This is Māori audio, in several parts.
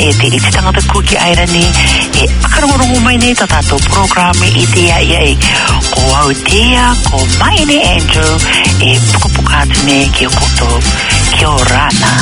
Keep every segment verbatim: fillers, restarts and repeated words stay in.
e te iti tangata kuki airani e akarongorongo mai ne tatato programe i te ia ia e ko au tea ko mai ne Andrew e pukapukatu ne ki o koto ki o rana.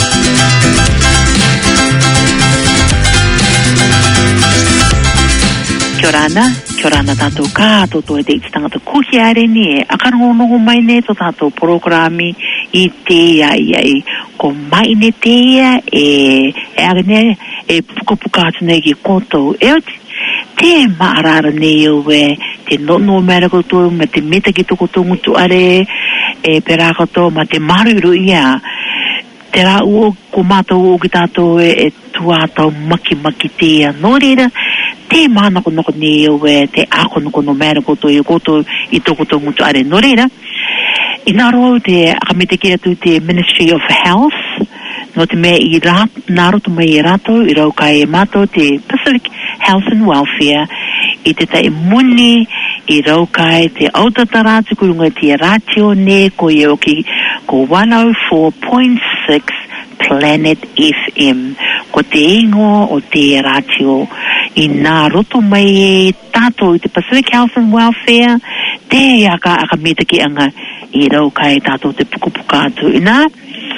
Kia rana, kia rana tātou kātoto e te iti tangata kuki airani e akarongorongo mai ne tatato programe i te ia ia e ko mai ne te ia e e agane e pukapuka atu nei ki koto e o te maarara nei o e te nono mera koto me te meta ki toko tongutu are e pera koto ma te maru ia te rā ua ko mātou o ki tātou e, e tuātau maki maki te ia no reira te mānako noko nei o e te ako noko no mera koto i koto i toko tongutu are no reira inaro te akamete ki atu te Ministry of Health no te mea i rā, naro tu mai i rato i rau kai e mato te Pacific Health and Welfare i te tai muni i rau kai te autataratu kurunga te ratio ne ko i oki ko one oh four point six Planet F M ko te ingo o te ratio i nā roto mai e tato i te Pacific Health and Welfare te aka aka meta ki anga i rau kai tato te pukupuka atu i nā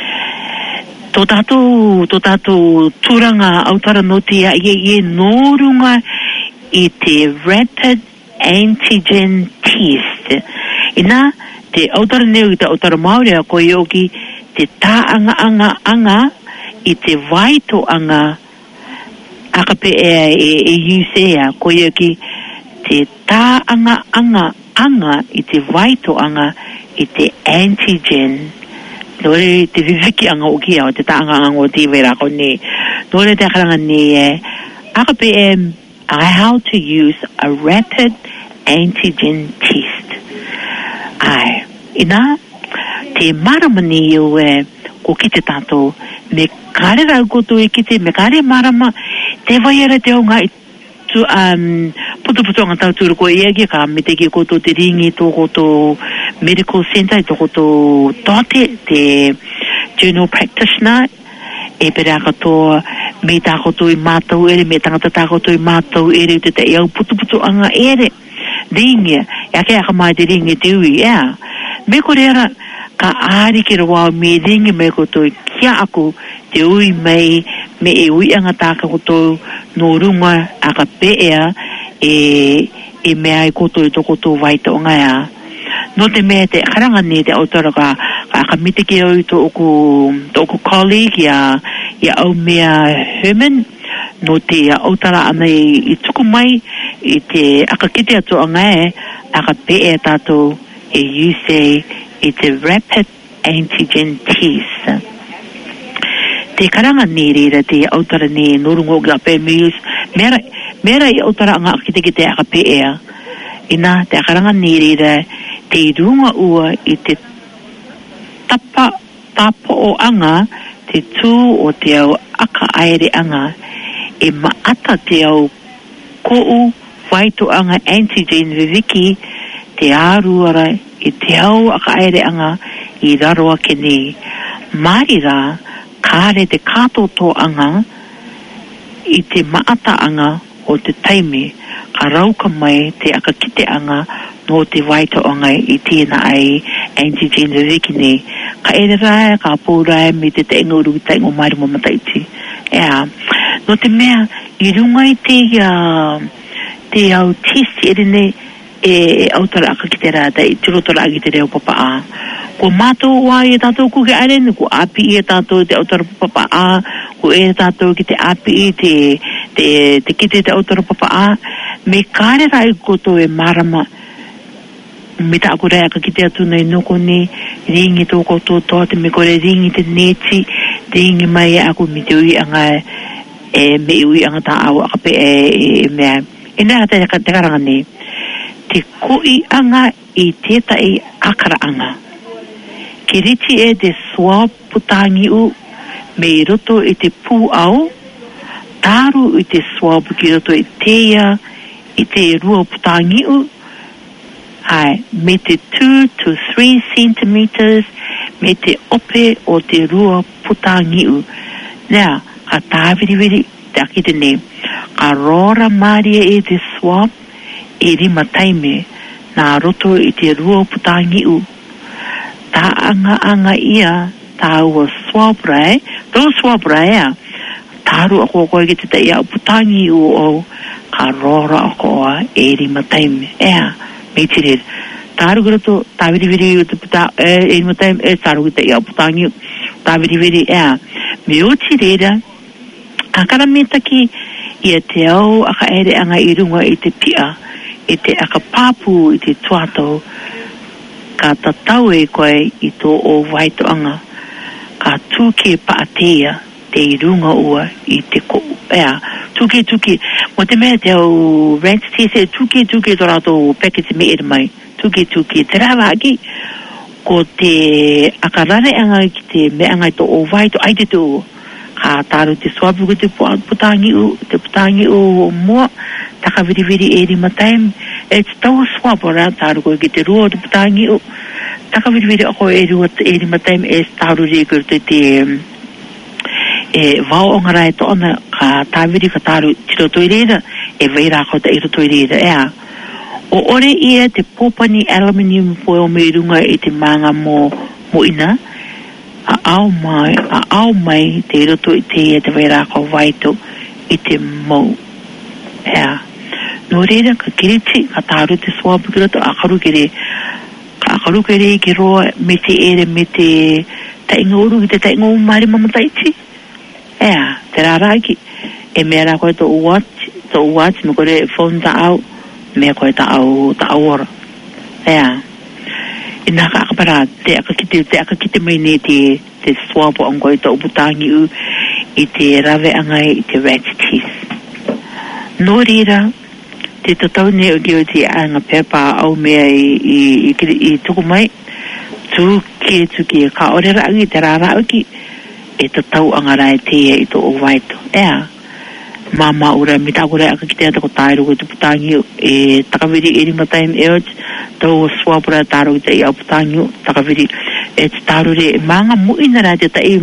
tō tātou, tō tātou tūranga autara no te ia ie ie nōrunga i te Rapid Antigen Test. I nā, te autara neo i te autara Māori a koe oki te tā anga anga anga i te vaito anga akape e, e, e usea koe oki te tā anga anga anga i te vaito anga i te antigen. Nore te viviki anga o kia o te taanga anga o te vera ko ne. Nore te akaranga ne e akape e how to use a rapid antigen test. Ai, ina te marama ni o e ko ki te tato me kare rau koto e ki te me kare marama te vaiara te onga i tu um putu putu anga tau tūru ko e ka me te ki koto te ringi tō koto medical center tō koto tote te general practitioner e pera koto me tā koto i mātou ere me tangata tā koto i mātou ere te te iau putu putu anga ere ringi e ake aka mai te ringi te ui ea me kore ara ka aari ki rawa me ringi me koto i kia aku te ui mei me e ui anga tāka koto no runga aka pea e e mea i koto i toko tō waita o ngai a. No te mea te karanga ni te autara ka ka mite ki au tō oku tō oku colleague ia ia au mea Herman no te autara ana i, i tuku mai i te aka kite atu o ngai aka pea tātou e use i te Rapid Antigen Test. Te karanga ni reira te autara ni norungo ki a pe mius mera mera i autara anga kite ki te aka pea ina te karanga ni reira te runga ua i te tapa tapo o anga te tū o te au aka aere anga e maata te au kou waito anga antigen viviki te āruara i te au aka aere anga i raroa ke ni marira kāre te kātoto anga i te maata anga o te taimi ka rauka mai te aka kite anga no te waita anga i tēnā ai antigen viviki ka ere rai, ka pōrai me te te ingo uru ki te ingo mairi mo mataiti ea, no te mea i runga i te uh, te au test ere ne e autara aka ki te rata i tirotora agi te reo papa a ko mātou wā e tātou kuke aere ko api i e tātou te autara papa a ko e tātou ki te api i te te, te kite te autara papa a me kāre rai koto e marama me tā kore aka ki te atu nei noko ne ringi tō koto tō te me kore ringi te neti ringi mai e ako me te ui anga e me ui anga tā au aka pe e, e mea e nea te, te karanga ne te koi anga i tētai akara anga ke riti e te swab putangi u me i roto i te pū au tāru i te swab ki roto i teia i te rua putangi u hai me te two to three centimeters me te ope o te rua putangi u nea ka tāwiriwiri te akite ne ka rora maria e te swab e rima taime na roto i te rua putangi u ta anga anga ia ta ua swab rai to swab rai a taru ako koe ki te te ia putangi u o ka rora ako a e rima taime ea me tire taru grato taviri viri u te puta e rima taime e taru ki te ia putangi u taviri viri ea me o tire akara metaki ia te au aka ere anga i runga i te pia i te aka papu i te tuato ka tatau e koe i tō o waitoanga ka tūke paatea te i runga ua i te ko ea tūke tūke mo te mea te au ranch te se tūke tūke tō rato package me ere mai tūke tūke te rawa aki ko te aka rare anga ki te mea anga i tō o waito ai te tō ka taru te swapu ko te putangi u te putangi u mua taka viri viri e rima taim e te tau swapu ra taru ko ki te rua te putangi u taka viri viri ako e rua e rima taim e taru rikuru te te e vau o ngarai to ona ka tawiri ka taru tiro toireira e veira ko te iro toireira ea o ore ia te popani aluminium foil me runga e te manga mo mo ina a au mai a au mai te roto i te e te veira ko waito i te mau ea no reira ka kiriti ka taru te swapu ki roto a karu kere ka karu kere ki roa me te ere me te tainga uru ki te tainga uru maari mamataiti ea te raraki e mea ra koe to watch to watch me kore phone ta au mea koe ta au ta au ora ea ina ka akapara te aka kite te aka kite mai ne te te swapo ang koe to uputangi u i te rave angai i te rat teeth no rira te tatau ne o ki o te anga pepa au mea i i, i, i tuku mai tu ke tu ke ka orera angi te rara aki e tatau angarai te e to o waito ea mama ura mi takura aka kite ata ko tairu ko te putangi e takawiri e rima taim e o tau swapura taru te i au putangi takawiri e te taru re manga muina ra te ta e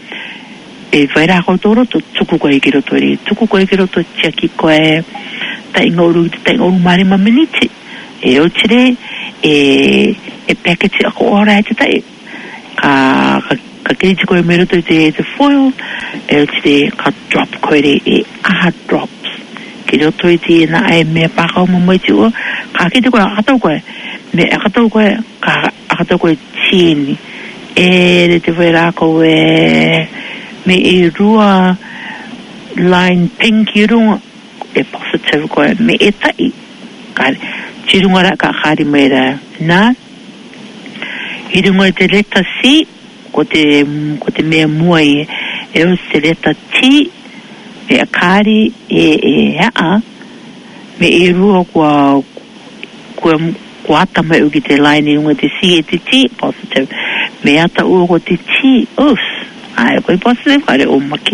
e whaira ko toro to tuku koe ki roto re tuku koe ki roto tiaki koe ta inga uru te ta inga uru mare maminiti e o tire e e package ako ora e te ta e ka ka ka kiriti koe me roto te te foil e o tire ka drop koe re e aha drops ki roto i te na ai mea pakau mamai te ua ka kite koe akatau koe me akatau koe ka akatau koe tieni e re te whaira koe me e rua line pink i runga e positive koe me e tai ka tirunga ra ka kari meira na i runga te leta C ko te ko te mea mua i e o se leta T e a kari e e a me e rua kua kua kua ata mai uki te line i runga te C e te T positive me ata ua ko te T us ai koe positive kare o maki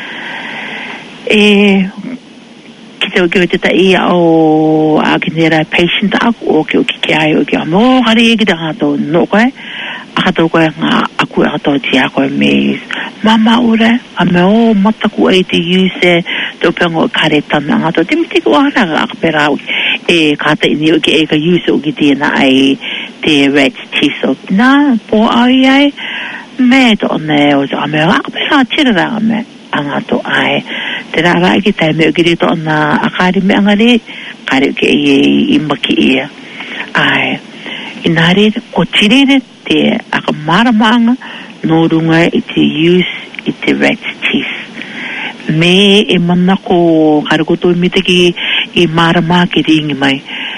e ki te oki o te tai o a kinera patient aku o ki o ki ki ai o ki a no kare e ki te kato no koe a kato koe ngā aku a kato ti a koe me mama ure a me o mataku ai te use te upengo kare tana ngato te miti ko ara a kapera e kata ini o ki e ka use o ki tina ai te rat teeth o na po ai ai me to ne o a me a kapera tira ra me anga to ai te rara ki tai me ki to na akari me angare kare ke i maki ia ai inare ko tirere te akamara manga no runga i te use i te rat teeth me e mana ko kare ko to me te ki i mara ma ki ringi mai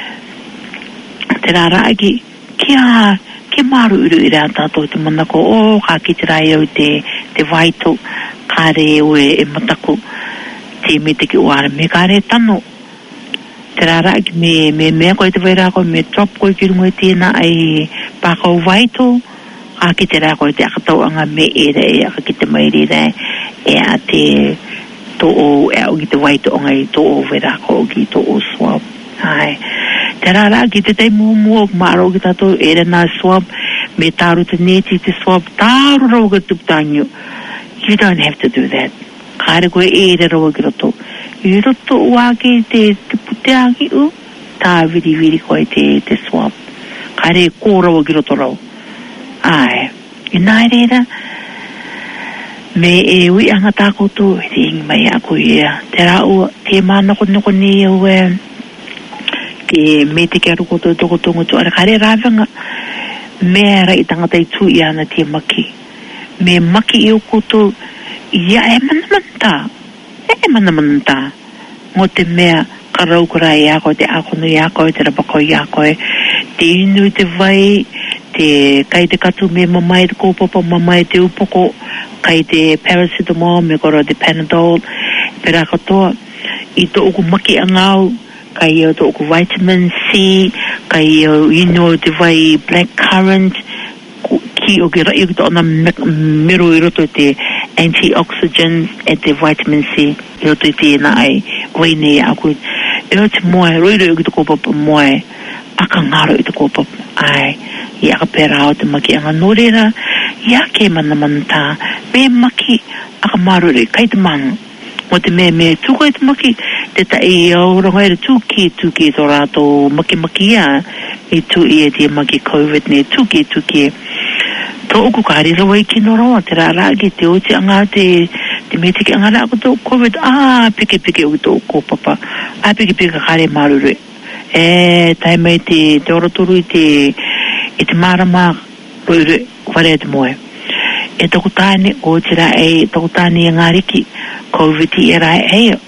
te rara ki kia ke maru uru i rea tātou te mana ko o ka ki te rai au te te waito kare oe e matako te me te ki oara me kare tano te rara ki me me mea koe te waira koe me drop koe ki rungo e tēnā ai pākau waito a ki te rea koe te akatau anga me e re e aka ki te mairi re e a te to o e au ki te waito o ngai to o waira koe ki to o swap ai te rara ki te tei mua maro ki tātou e re nā swap me tāru te neti te swap tāru rau ka tuputangiu you don't have to do that kare koe e re roa ki roto. I roto wake te, te puteagi u, tā viri viri koe te, te swab. Kare kō roa ki roto rau. Ai, i nai reira, me e ui anga tā koutou, e te ingi mai a koe ea. Te rau, te mānoko noko ni au e, ke me te kia ruko tō toko tongo tō. Ara kare rāwanga, mea i tangata i tū i ana te maki. Me maki i o koutou, ia e mana manta. E mana manta. Ngō te mea, ka raukura i a koe, te akono i a koe, te rapako i a koe, te inu te vai, te kai te katu me mamai te kōpapa, mamai te upoko, kai te paracetamol, me kora te Panadol, pera katoa, i tō oku maki angau, kai o tō oku vitamin C, kai o ino te vai blackcurrant, ki o ki rai o ki tō ana mero i roto te antioxidants e te vitamin C, i roto i tēnā ai, waine i aku, e o te moe, roiro i o ki tō kōpapa moe, aka ngaro i te kōpapa, ai, i aka pera o te maki anga norera, i ake mana manta, me maki, aka marore, kai te manga, o te me me tuko i te maki, te ta i au ronga e tuki, tuki tō rātou maki maki ia, i tu i e te maki COVID ne, tuki, tuki, tō oku kāri rawa i kino roa, te rā rāki, te oti anga te, te me tiki anga rā tō COVID, ā, pike pike u tō kōpapa, ā, pike pike kāre marore, e, tai mai te, te oratoru i te, i te marama, roire, whare te moe. E tōku tāne, o te rā e, tōku tāne i ngāriki, COVID i e rā e eo.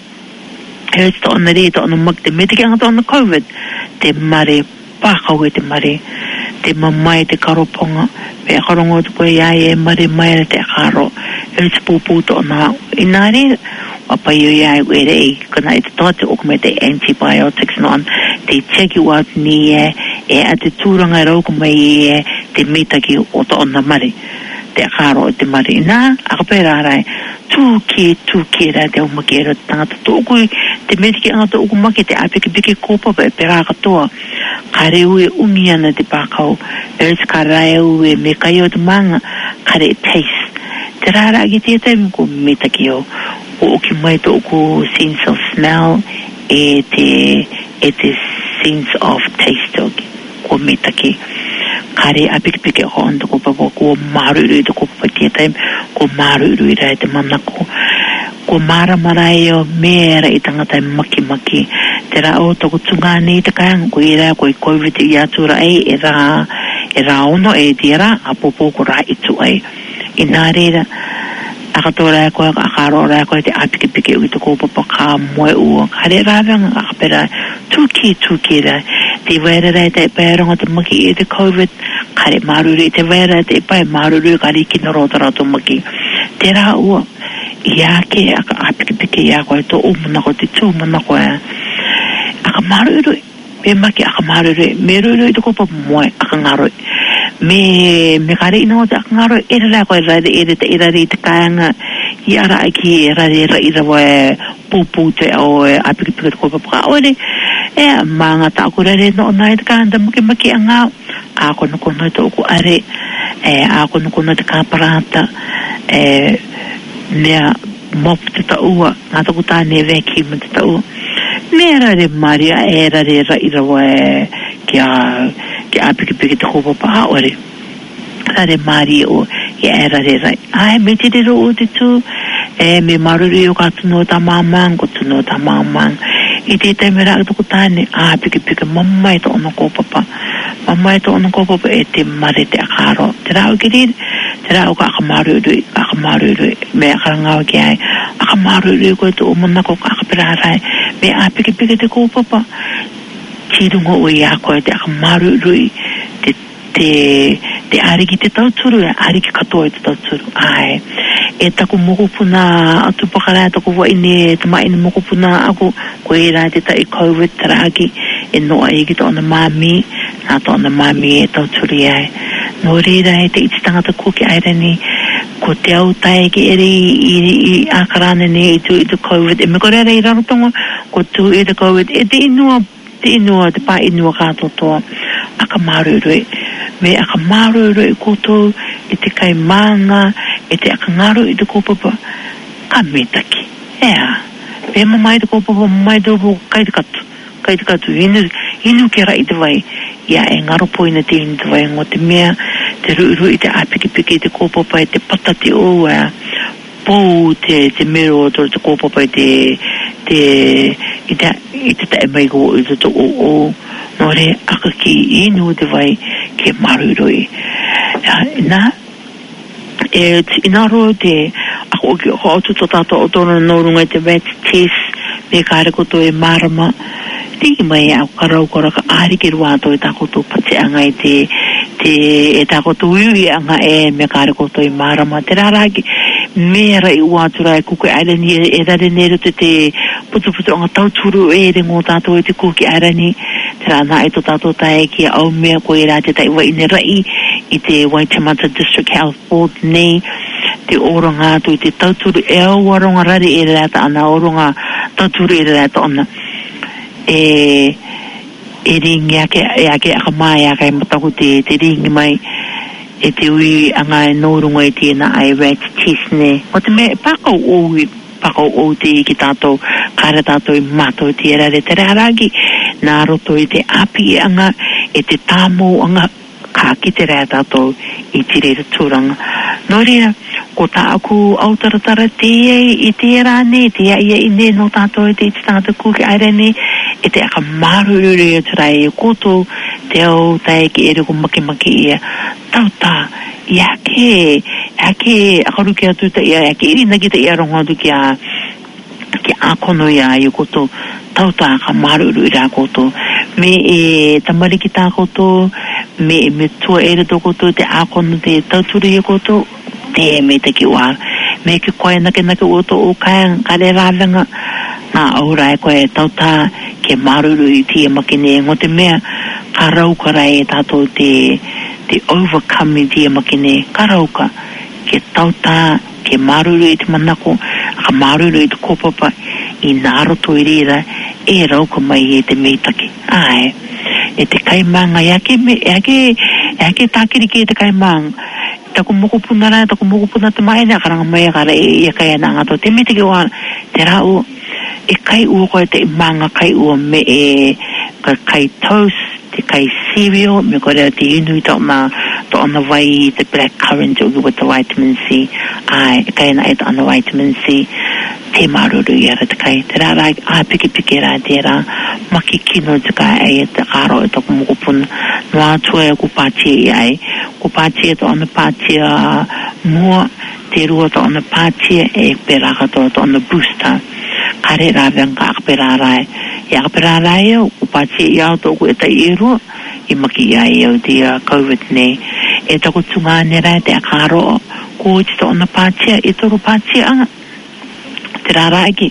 E o te tōna re, tōna mak, te me tiki anga tōna COVID, te mare, pākau e te mare, te mamai te karoponga, me akarongo te koe iai e mare mai te akaro, e o te pūpū tōna, i nā re, wapai o iai ue rei, kana i te tōte o kume te antibiotics non, te cheki wat ni e, e a te tūranga e rauku mai e, te mitaki o tōna mare, te akaro o te mare. Nā, akapera rai, tūki, tūki rai te umaki e rata tangata tōku, te metiki anga tōku maki, te apiki piki kōpapa e pera katoa, kare ue ungi ana te pākau, e rata ka rai ue me kai o te manga, kare taste. Te rara ki te taimi ko metaki o, o ki mai tōku sense of smell, e te, e te sense of taste o ko metaki. Kare apiki piki o anda ko papa, ko maruru i te ko papa te taimi, ko maruru i rai te manako, ko mara marai o mera i tangata maki maki, te ra o toko tungane i te kaianga, ko i rai ko i COVID i atura ei, e ra, e ra ono e te ra, a popo ko ra i tu ai. I nā reira, akatora e koe, akarora e koe te apiki piki u i te kōpapa kā moe ua, kare rāwanga akapera, tūki tūki rai, te waira rai te pēronga te maki i te COVID, kare maruru i te waira te pai maruru kare ki na rota rātou maki, te rā ua, i ake aka apiki piki i a koe, tō o manako, te tū manako e, aka maruru, me maki aka maruru, me ruru i te kōpapa moe, aka ngaroi, me me kare ina o te akangaro e rara koe rare e re te e rare i te kāanga i ara aki e rare e rai rawa e pūpū te o e apiki pika te kōpapa ore e maanga ta aku rare no nai te kāanda maki maki a ngā a kono kono te oku are e a kono kono te kāparata e mea mop te taua ngā taku tāne veki ma te taua mea rare maria e rare rai rawa e kia ki apiki piki te kōpapa haore. Rare mari o i e rare rai. Ai, me te rero o te tū, e me maruri o ka tuno ta mamang, ko tuno ta mamang. I te taime rā toko tāne, a piki piki mamai to ono kōpapa. Mamai to ono kōpapa e te mare te akaro. Te rā o ki riri, te rā o ka akamaruri, akamaruri, me akarangawa ki ai. Akamaruri koe te o manako ka akapirai, me a piki piki te kōpapa. Tirungo o i a koe te akamarurui, te, te, te ariki te tauturu, e ariki katoa i te tauturu. Ai, e taku mokopuna atu pakarai, taku waine, te maine mokopuna aku, koe i rai te tai COVID taraki, e noa i ki tōna mami, nā tōna mami e tauturu i ai. Nō reira e te iti tangata kuki airani, ko te au tae ki ere i, i, i akarane ne i tu i te COVID, e me kore rei rarotonga, ko tu i te COVID, e te inua te inua, te pā inua kātou toa, aka marurui. Me aka marurui koutou, e te kai manga, e te aka ngaru i te kōpapa, akamitaki ea pe mai de ko po mai do bo kai kat kai kat inu inu kera i te vai ia e ngaro poina te inu te vai ngo te mea te ru ru i te apiki piki te ko po pai te patati o a po te te mero to te ko po pai te te i te i te te mai go i te to o o no re akaki inu te vai ke maru roi na e inaro te ako ki ho tu to tato o tono no runga te vet test me kare ko to e marama ti mai a karau kora ka ari ki rua to e tako to pate anga i te te e tako to ui anga e me kare ko to e marama te raraki mera i uatura e kuke airani e rare nero te te putu putu anga tauturu e re ngō tato e te kuke airani te rana e to tato tae ki au mea ko e rā te tai wai ne rai i te Waitemata District Health Board nei te oronga tu i te tauturu e au waronga rari e rata ana oronga tauturu e rata ana e e ringi ake e ake aka mai ake mataku te te ringi mai e te ui anga e nōrunga e tēnā ai rat test ne o te me pakau oi pakau o te ki tātou kare tātou i mato i te rare te raragi nā roto i te api anga e te tāmo anga ka ki te rea tātou i te reira tūranga. Nō rea, ko tā aku autaratara te i te rāne, te ia i ne no tātou i te i te tātou kuki aere ne, e te aka maruru rea turai e koto, te au tae ki ere ko maki maki ia. Tau tā, ia ke, ia ke akaruki atu ta ia, ia ke irina ki ta ia ronga atu ki a, ki a kono ia i koto, tau tā ka maruru rea koto. Me e tamari ki tā koto, me me tua ere to koto te akono te tauturi e koto te me te ki wā me ki koe nake nake o to o kai kare rāwenga ngā aura e koe tautā ke maruru i tia makine ngō te mea ka rauka rai e tātou te te overcome i tia makine ka rauka ke tautā ke maruru i te manako ka maruru i te kopapa i nāroto i rira e rauka mai e te meitaki ai e te kaimanga e ake me e ake e ake tākiri ki e te kaimanga taku moko puna rai taku moko puna te mai nea karanga mai kare e kai ana ngato te me te ki wana te rau e kai ua koe te manga kai ua me e ka kai toast te kai cereal me koe rea te inu to na to ana vai te black currant ugi with the vitamin C ai e kai ana e to ana vitamin C te maruru i ara te kai te rara a piki piki rā te rā maki kino te kai ai e te karo e taku moko puna no atua e ku pātia i ai ku pātia to ana pātia mua te rua to ana pātia e peraka to to ana booster kare rā venga akpera rai e akpera rai au ku pātia i au to ku e tai e rua i maki i ai au te COVID nei e taku tungane rai te akaro ko te to ana pātia e toru pātia anga te rāraki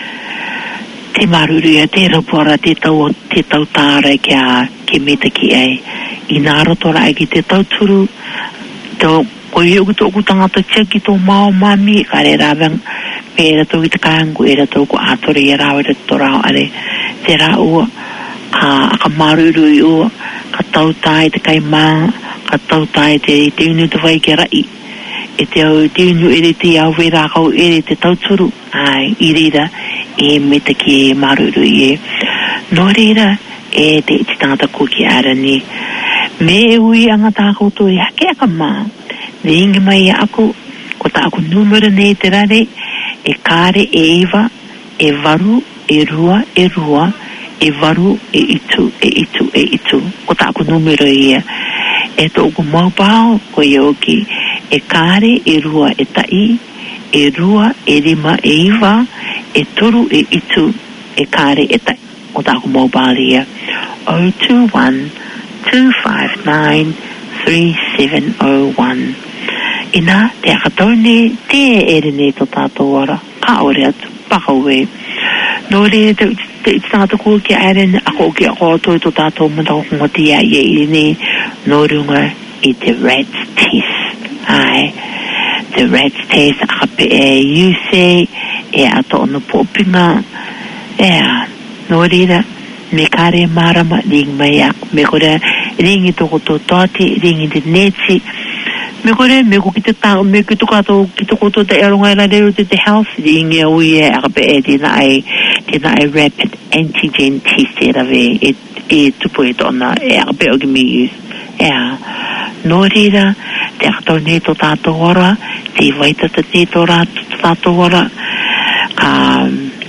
te maruru te rapora te tau te tau tāra ki a ke meta ki ai i nā roto rai ki te tau turu tō ko i uku tōku tangata tia ki tō mao mami ka re rāwang me e rato ki te kāngu e rato ko ātore e rāwe rato rāo are te rā ua ka aka maruru i ua ka tau tāi te kaimā ka tau tāi te te unu te vai ki rai e te au te unu ere te au wera kau ere te tauturu ai i reira e me te ki e maruru i e no reira e te iti tangata kuki ara ni me e ui anga tā koutou e hake aka mā ne ingi mai ako ko tā ako numero nei te rare e kāre e iwa e varu e rua e rua e varu e itu e itu e itu ko tā ako numero i e e tōku maupao ko i oki e kāre e rua e tai e rua e rima e iwa e toru e itu e kāre e tai o tāku mobile ia zero two one two five nine three seven zero one ina te akataune te ere ne to tātou ara ka ore atu pakaue no re te te tātou ko ki aren ako ki ako to to tātou mata ko ngoti ia i ne no runga i te rat test ai the rat test akape e use e ato ono popinga e no rira me kare marama ring mai ak me kore ringi to ko to toti ringi de neti me kore me ko kita ta me ki to ka to ki to ko to te ero ngai la le te te health inge o ye a be e dina ai dina ai rapid antigen test era ve e e tu poi donna e a be o mi e no rira te to ne to ta to ora ti vai ta te to ra ta to ora ka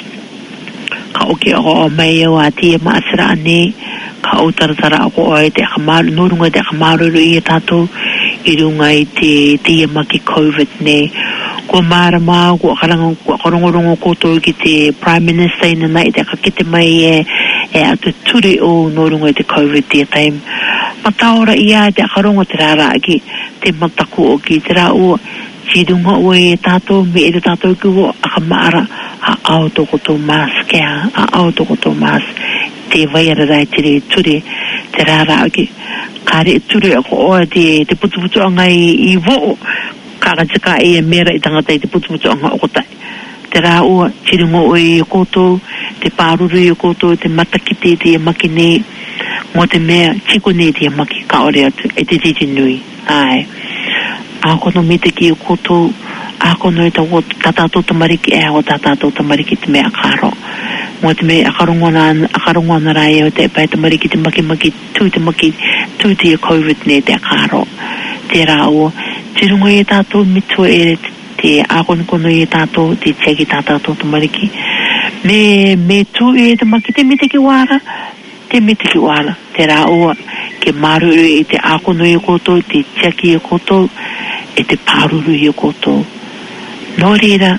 ka o ke o mai o ati ma sra ne ka o tar tara ko ai te khamal no runga te khamaru i ta to i runga i te te maki covid ne ko mara ma ko karanga ko rongo ko to ki te prime minister ina nai te ka kite mai e e atu turi o no runga te covid te time mataora ia te karongo te rara ki te mataku o ki te ra o si dunga o e tato me e tato ki o akamara a au to ko to mask a au to ko to mask te vai ara rai te turi te rara ki kare turi ko o te te putu putu anga i vo ka ka ka e mera i tanga te putu putu anga o tai te ra o si dunga o e ko to te paruru i ko to te matakiti te makine mo te mea chiko ne te maki ka ore atu e te titi nui ai a kono me te ki o koto a kono e ta o tatato tamariki e o tatato tamariki te mea karo mo te mea akarongona akarongona rai o te pai tamariki te maki maki tu te maki tu te covid ne te karo te ra o te rungo e tato mitu e te a kono kono e tato te tegi tatato tamariki me me tu e te maki te me te ki wara te miti ki wala te ra o ke maru e te akono i koto te tiaki i koto e te paruru i koto no rira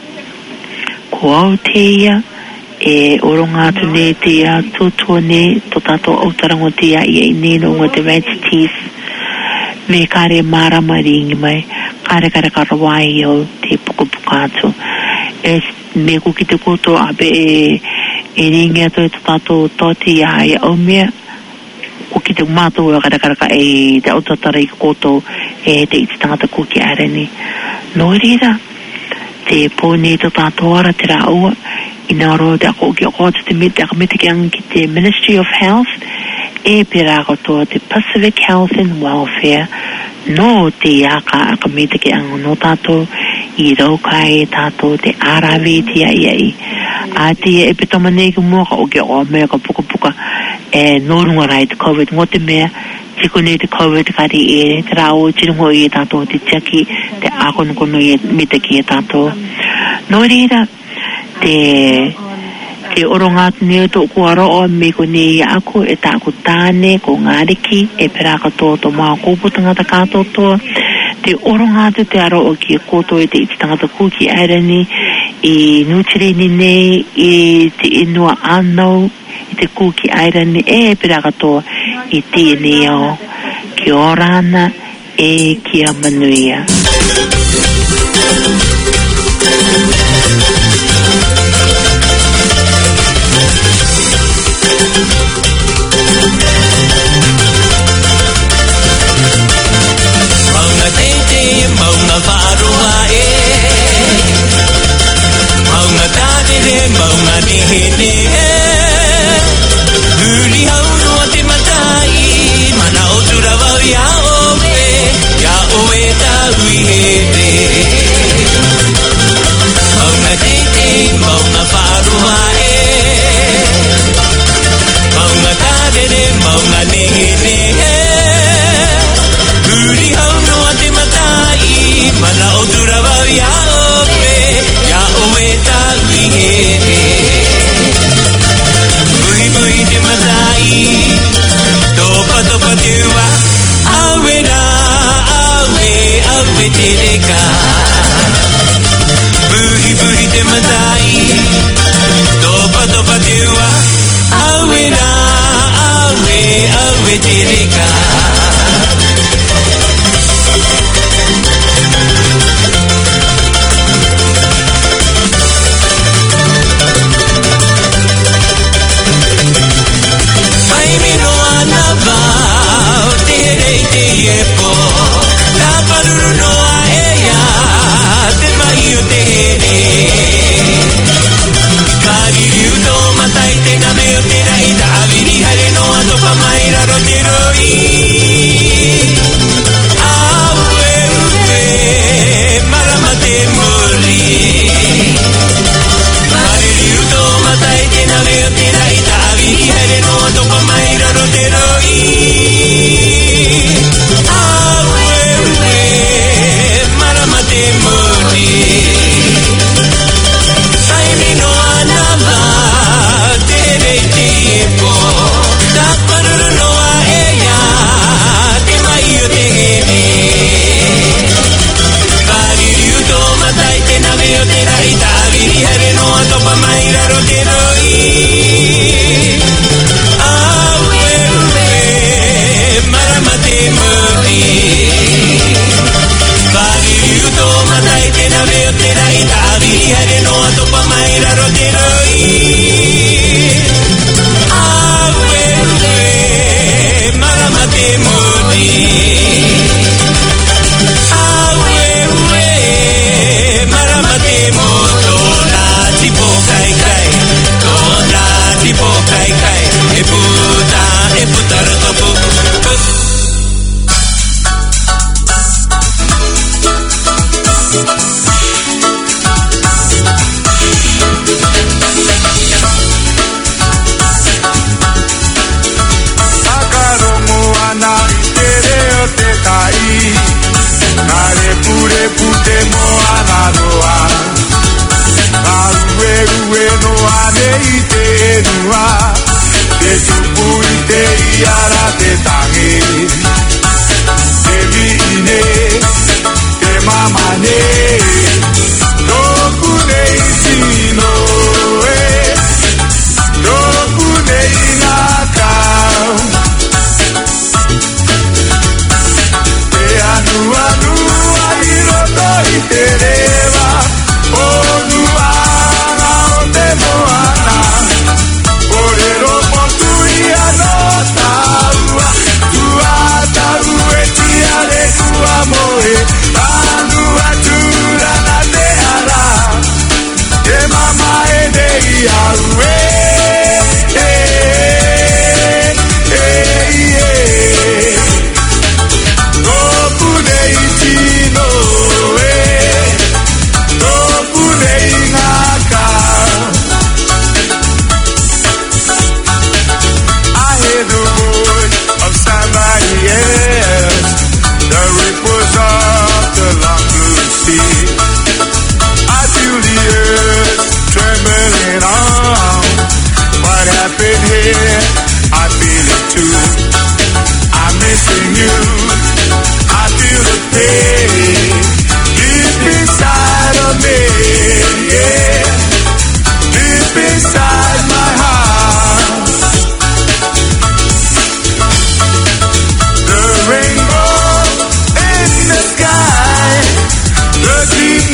ko au te ia e oronga atu ne te ia tutua ne to tato autarango te ia i e neno ngā te veggies me kare marama ringi mai kare kare karawai o te pukapuka atu e me ko ki te koto abe e e ringi atu e tato toti ai au mea ko ki te mato e kara kara ka e te autatara i koto e te iti tangata kuki areni no rira te pōne to tato ara te ra ua i nā roa te ako ki ako te me te akamete ki angi ki te Ministry of Health e pera kotoa te Pacific Health and Welfare no te aka akamete ki angi no tato i rauka e tato te arawe te ai ai a te e pitama nei ki mua ka oke o mea ka puka puka e norunga rai te COVID ngo te mea tiko nei te COVID ka te ere te rao tirungo i e tato te tiaki te akono kono i e mita ki e tato no rira te te orongat neo to kuaro o me ko nei ako e ta ako tāne ko ngariki e pera ka tō to maa kōpu tangata kato to te orongatu te aro o ki e koto e te iti tangata kuki airani i nutririni nei i te inua anau i te kuki airani e pirakato i te neo ki orana e ki a manuia Maunga teite, maunga wharoa e Maunga tātere, maunga nehene e Huli haunoa te matai, mana o tura wau ia oe Ia oe tā hui he te Maunga teite, maunga wharoa e Maunga tātere, maunga nehene e Huli haunoa te matai, mana o tura wau ia oe Ia oe tā hui he te Bui bui te matai, topa topa tua Awe rā, awe, awe te reka Bui bui te matai, topa topa tua Awe rā, awe, awe te reka Mai raro te roi The deep